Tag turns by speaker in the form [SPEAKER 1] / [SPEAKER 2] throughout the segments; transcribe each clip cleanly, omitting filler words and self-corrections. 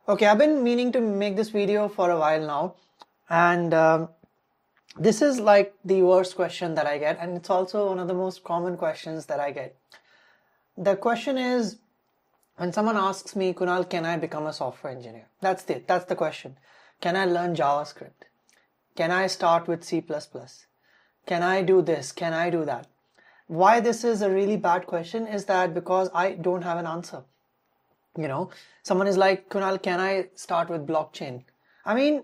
[SPEAKER 1] Okay, I've been meaning to make this video for a while now, and this is like the worst question that I get, and it's also one of the most common questions that I get. The question is, when someone asks me, Kunal, can I become a software engineer? That's the question. Can I learn JavaScript? Can I start with C++? Can I do this? Can I do that? Why this is a really bad question is that because I don't have an answer. Someone is like, Kunal, can I start with blockchain? I mean,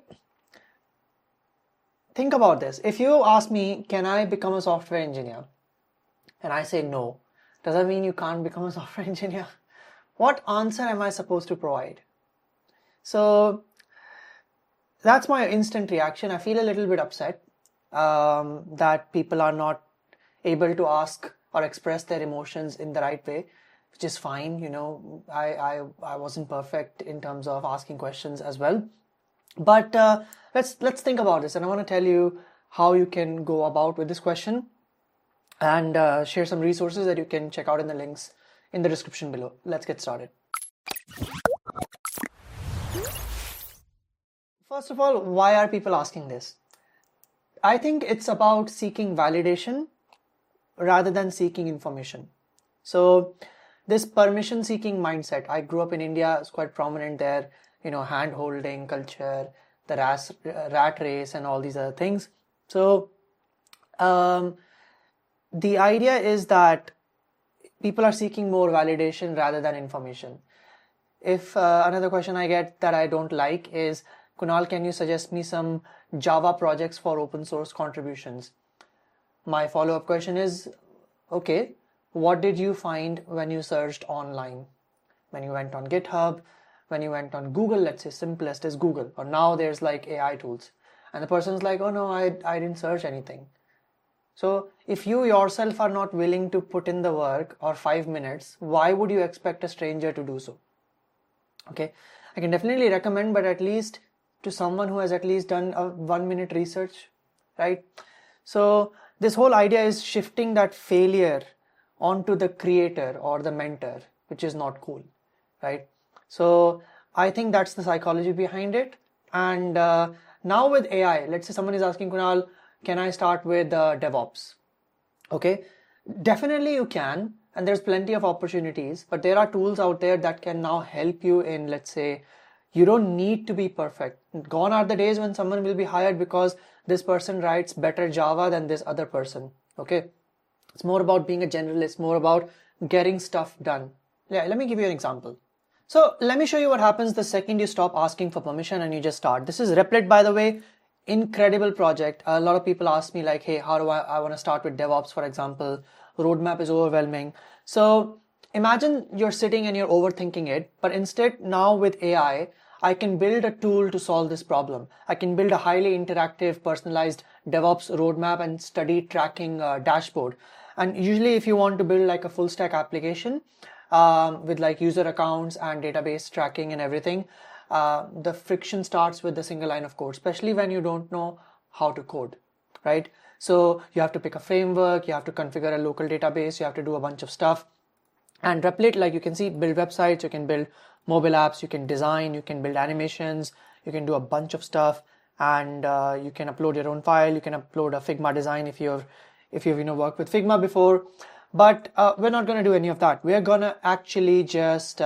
[SPEAKER 1] think about this. If you ask me, can I become a software engineer? And I say no, does that mean you can't become a software engineer? What answer am I supposed to provide? So that's my instant reaction. I feel a little bit upset that people are not able to ask or express their emotions in the right way, which is fine. I wasn't perfect in terms of asking questions as well. But let's think about this, and I want to tell you how you can go about with this question and share some resources that you can check out in the links in the description below. Let's get started. First of all, why are people asking this? I think it's about seeking validation rather than seeking information. So this permission seeking mindset, I grew up in India, it's quite prominent there, hand holding culture, the rat race and all these other things. So the idea is that people are seeking more validation rather than information. If another question I get that I don't like is, Kunal, can you suggest me some Java projects for open source contributions? My follow-up question is, okay, what did you find when you searched online? When you went on GitHub, when you went on Google, let's say simplest is Google, or now there's like AI tools. And the person's like, oh no, I didn't search anything. So if you yourself are not willing to put in the work or 5 minutes, why would you expect a stranger to do so? Okay, I can definitely recommend, but at least to someone who has at least done a 1 minute research, right? So this whole idea is shifting that failure onto the creator or the mentor, which is not cool, right? So I think that's the psychology behind it. And now with AI, let's say someone is asking, Kunal, can I start with DevOps? Okay, definitely you can, and there's plenty of opportunities, but there are tools out there that can now help you in, let's say, you don't need to be perfect. Gone are the days when someone will be hired because this person writes better Java than this other person. Okay, it's more about being a generalist, more about getting stuff done. Yeah, let me give you an example. So let me show you what happens the second you stop asking for permission and you just start. This is Replit, by the way. Incredible project. A lot of people ask me like, hey, how do I want to start with DevOps, for example. Roadmap is overwhelming. So imagine you're sitting and you're overthinking it, but instead now with AI, I can build a tool to solve this problem. I can build a highly interactive, personalized DevOps roadmap and study tracking dashboard. And usually if you want to build like a full stack application with like user accounts and database tracking and everything, the friction starts with a single line of code, especially when you don't know how to code, right? So you have to pick a framework, you have to configure a local database, you have to do a bunch of stuff. And Replit, like you can see, build websites, you can build mobile apps, you can design, you can build animations, you can do a bunch of stuff, and you can upload your own file, you can upload a Figma design if you've worked with Figma before. But we're not going to do any of that. We're going to actually just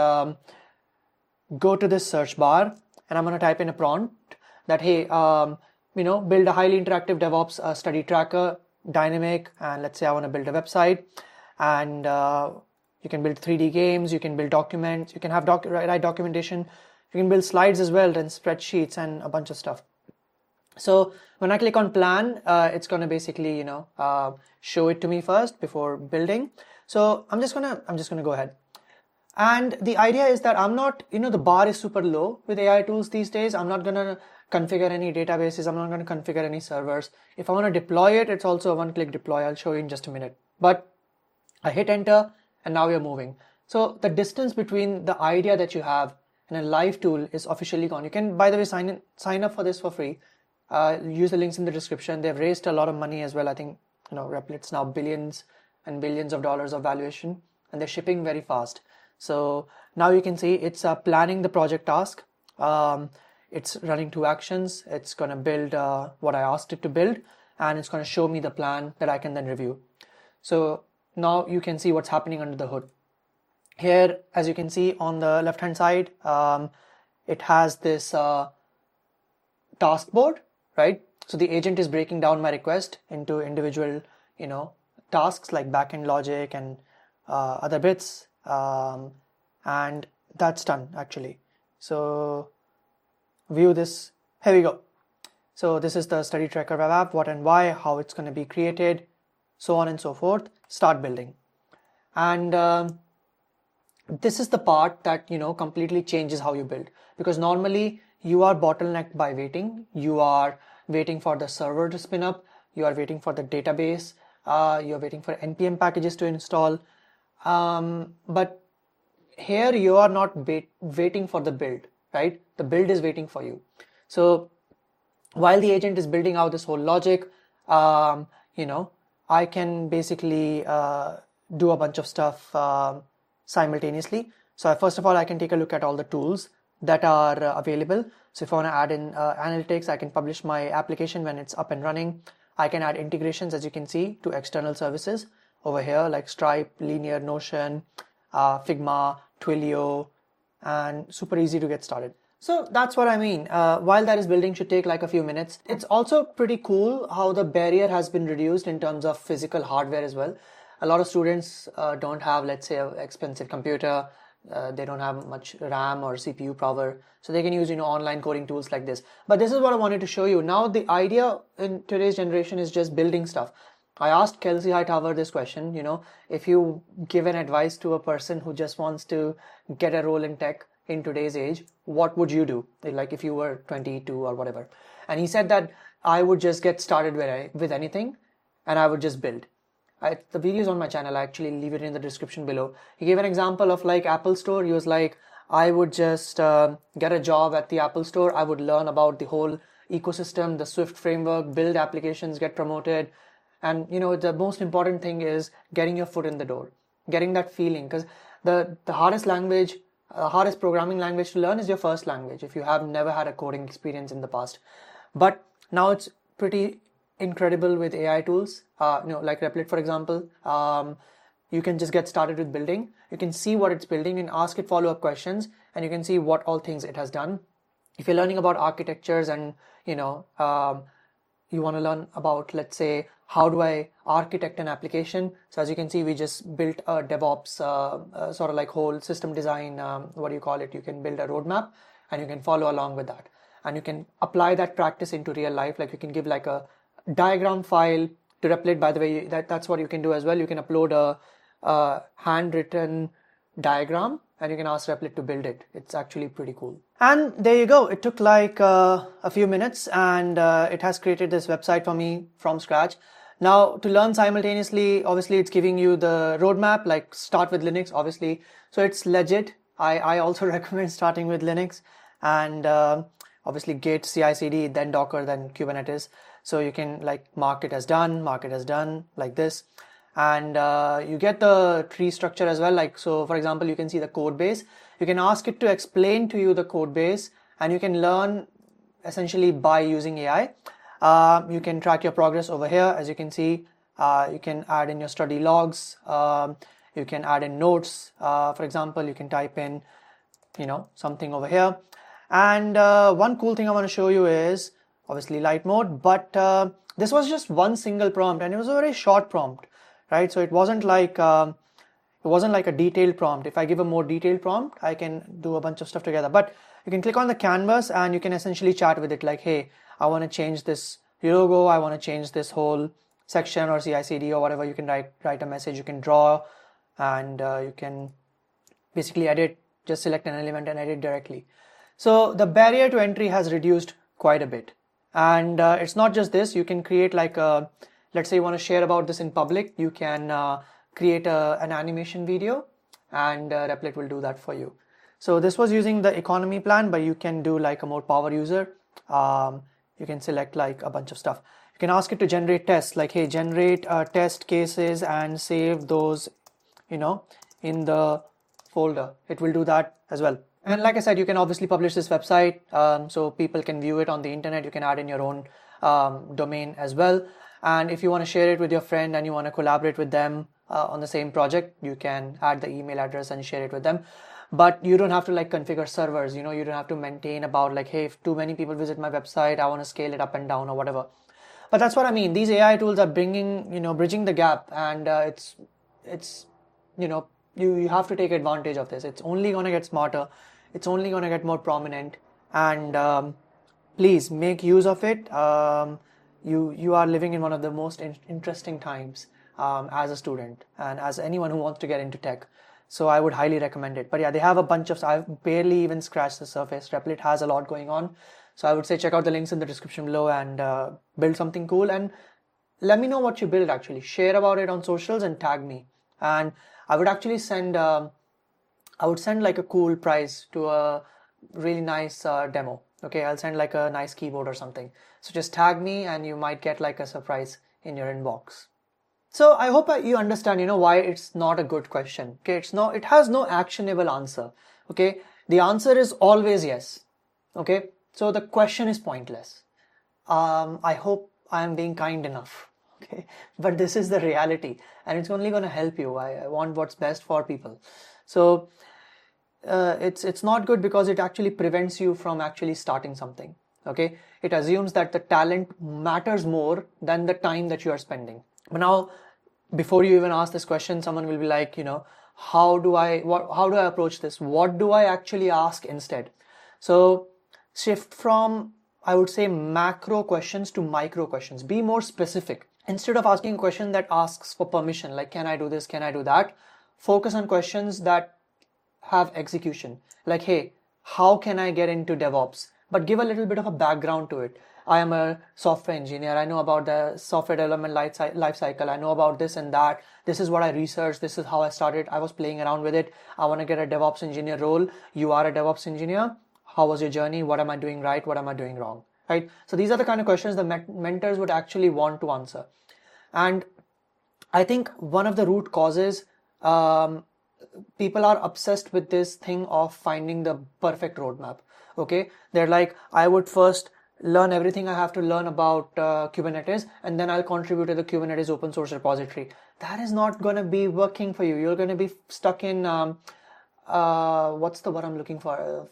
[SPEAKER 1] go to this search bar, and I'm going to type in a prompt that, hey, build a highly interactive DevOps study tracker, dynamic, and let's say I want to build a website, and you can build 3D games, you can build documents, you can have write documentation, you can build slides as well, and spreadsheets and a bunch of stuff. So when I click on plan, it's going to basically, show it to me first before building. So I'm just going to go ahead. And the idea is that I'm not, the bar is super low with AI tools these days. I'm not going to configure any databases. I'm not going to configure any servers. If I want to deploy it, it's also a one-click deploy. I'll show you in just a minute. But I hit enter and now you're moving. So the distance between the idea that you have and a live tool is officially gone. You can, by the way, sign up for this for free. Use the links in the description. They've raised a lot of money as well. I think, Replit's now billions and billions of dollars of valuation, and they're shipping very fast. So now you can see it's planning the project task. It's running 2 actions. It's going to build what I asked it to build, and it's going to show me the plan that I can then review. So now you can see what's happening under the hood. Here, as you can see on the left hand side, it has this task board, right? So the agent is breaking down my request into individual, tasks like backend logic and other bits, and that's done actually. So view this. Here we go. So this is the study tracker web app, what and why, how it's going to be created, so on and so forth. Start building. And this is the part that completely changes how you build, because normally you are bottlenecked by waiting. You are waiting for the server to spin up, you are waiting for the database, you're waiting for npm packages to install, but here you are not waiting for the build, right? The build is waiting for you. So while the agent is building out this whole logic, I can basically do a bunch of stuff simultaneously. So first of all, I can take a look at all the tools that are available. So if I want to add in analytics, I can publish my application when it's up and running. I can add integrations, as you can see, to external services over here, like Stripe, Linear, Notion, Figma, Twilio, and super easy to get started. So that's what I mean. While that is building should take like a few minutes. It's also pretty cool how the barrier has been reduced in terms of physical hardware as well. A lot of students don't have, let's say, an expensive computer. They don't have much RAM or CPU power, so they can use online coding tools like this. But this is what I wanted to show you. Now the idea in today's generation is just building stuff. I asked Kelsey Hightower this question, if you give an advice to a person who just wants to get a role in tech in today's age, what would you do? Like if you were 22 or whatever. And he said that I would just get started with anything and I would just build. The video is on my channel. I actually leave it in the description below. He gave an example of like Apple Store. He was like, I would just get a job at the Apple Store. I would learn about the whole ecosystem, the Swift framework, build applications, get promoted. And the most important thing is getting your foot in the door, getting that feeling, because the hardest programming language to learn is your first language if you have never had a coding experience in the past. But now it's pretty incredible with AI tools, like Replit, for example. You can just get started with building. You can see what it's building and ask it follow-up questions, and you can see what all things it has done. If you're learning about architectures and you want to learn about, let's say, how do I architect an application? So as you can see, we just built a DevOps sort of like whole system design, you can build a roadmap and you can follow along with that. And you can apply that practice into real life. Like you can give like a diagram file to Replit. By the way, that's what you can do as well. You can upload a handwritten diagram and you can ask Replit to build it. It's actually pretty cool. And there you go. It took like a few minutes and it has created this website for me from scratch. Now to learn simultaneously, obviously it's giving you the roadmap, like start with Linux, obviously. So it's legit. I also recommend starting with Linux and obviously Git, CI/CD, then Docker, then Kubernetes. So you can like mark it as done like this. And you get the tree structure as well. Like, so for example, you can see the code base. You can ask it to explain to you the code base and you can learn essentially by using AI. You can track your progress over here. As you can see, you can add in your study logs. You can add in notes. For example, you can type in, something over here. And one cool thing I want to show you is obviously light mode, but this was just one single prompt and it was a very short prompt, right? So it wasn't like a detailed prompt. If I give a more detailed prompt, I can do a bunch of stuff together. But you can click on the canvas and you can essentially chat with it like, hey, I want to change this logo. I want to change this whole section or CI/CD or whatever. You can write a message. You can draw and you can basically edit. Just select an element and edit directly. So the barrier to entry has reduced quite a bit. And it's not just this. You can create like let's say you want to share about this in public. You can create an animation video and Replit will do that for you. So this was using the economy plan, but you can do like a more power user. You can select like a bunch of stuff. You can ask it to generate tests, like, hey, generate test cases and save those, in the folder. It will do that as well. And like I said, you can obviously publish this website so people can view it on the internet. You can add in your own domain as well. And if you want to share it with your friend and you want to collaborate with them on the same project, you can add the email address and share it with them. But you don't have to like configure servers, you don't have to maintain about like, hey, if too many people visit my website, I want to scale it up and down or whatever. But that's what I mean. These AI tools are bridging the gap, and it's you have to take advantage of this. It's only going to get smarter. It's only going to get more prominent, and please make use of it. You are living in one of the most interesting times as a student and as anyone who wants to get into tech. So I would highly recommend it. But yeah, they have a bunch of, I've barely even scratched the surface. Replit has a lot going on. So I would say check out the links in the description below and build something cool. And let me know what you build actually. Share about it on socials and tag me. And I would actually send like a cool prize to a really nice demo. Okay, I'll send like a nice keyboard or something. So just tag me and you might get like a surprise in your inbox. So I hope you understand, why it's not a good question. Okay, it has no actionable answer. Okay, the answer is always yes. Okay, so the question is pointless. I hope I am being kind enough. Okay, but this is the reality, and it's only going to help you. I want what's best for people. So it's not good because it actually prevents you from actually starting something. Okay, it assumes that the talent matters more than the time that you are spending. But now, before you even ask this question, someone will be like, how do I approach this? What do I actually ask instead? So shift from, I would say, macro questions to micro questions. Be more specific. Instead of asking a question that asks for permission, like, can I do this? Can I do that? Focus on questions that have execution. Like, hey, how can I get into DevOps? But give a little bit of a background to it. I am a software engineer. I know about the software development life cycle. I know about this and that. This is what I researched. This is how I started. I was playing around with it. I want to get a DevOps engineer role. You are a DevOps engineer. How was your journey? What am I doing right? What am I doing wrong? Right? So these are the kind of questions the mentors would actually want to answer. And I think one of the root causes, people are obsessed with this thing of finding the perfect roadmap. Okay, they're like, I would first learn everything I have to learn about Kubernetes, and then I'll contribute to the Kubernetes open source repository. That is not going to be working for you. You're going to be stuck in what's the word I'm looking for?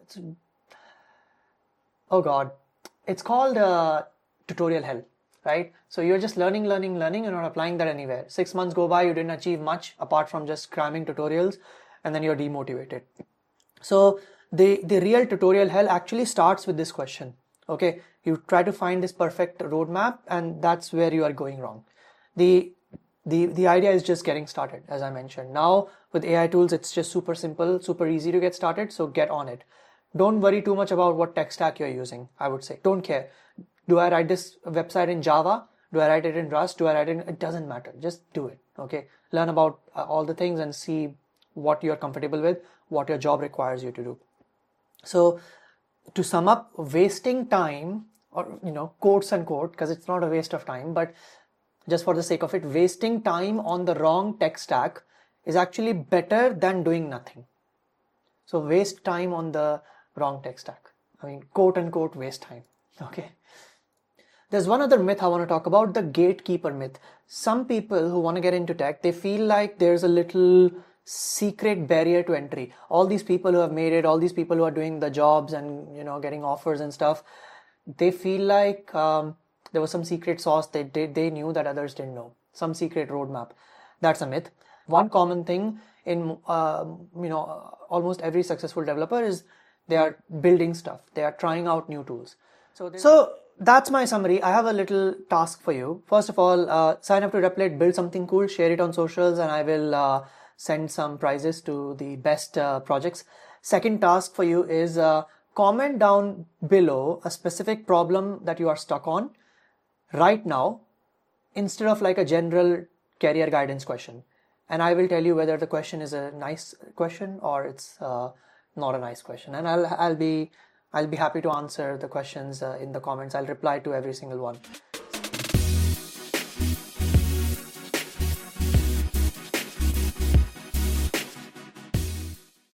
[SPEAKER 1] It's called tutorial hell, right? So you're just learning, and not applying that anywhere. 6 months go by, you didn't achieve much apart from just cramming tutorials, and then you're demotivated. So the real tutorial hell actually starts with this question. Okay, you try to find this perfect roadmap, and that's where you are going wrong. The idea is just getting started, as I mentioned. Now with AI tools, it's just super simple, super easy to get started. So get on it. Don't worry too much about what tech stack you're using. I would say, don't care. Do I write this website in Java? Do I write it in Rust? Do I write it? It doesn't matter. Just do it. Okay. Learn about all the things and see what you're comfortable with, what your job requires you to do. So to sum up, wasting time, or quotes unquote, because it's not a waste of time, but just for the sake of it, wasting time on the wrong tech stack is actually better than doing nothing. So waste time on the wrong tech stack. I mean, quote unquote, waste time. Okay. There's one other myth I want to talk about, the gatekeeper myth. Some people who want to get into tech, they feel like there's a little secret barrier to entry. All these people who have made it, all these people who are doing the jobs and getting offers and stuff, they feel like there was some secret sauce that they knew that others didn't know, some secret roadmap. That's a myth. One common thing in almost every successful developer is they are building stuff, they are trying out new tools. So that's my summary. I have a little task for you. First of all, sign up to Replit, build something cool, share it on socials, and I will send some prizes to the best projects. Second task for you is comment down below a specific problem that you are stuck on right now, instead of like a general career guidance question. And I will tell you whether the question is a nice question or it's not a nice question. And I'll be happy to answer the questions in the comments. I'll reply to every single one.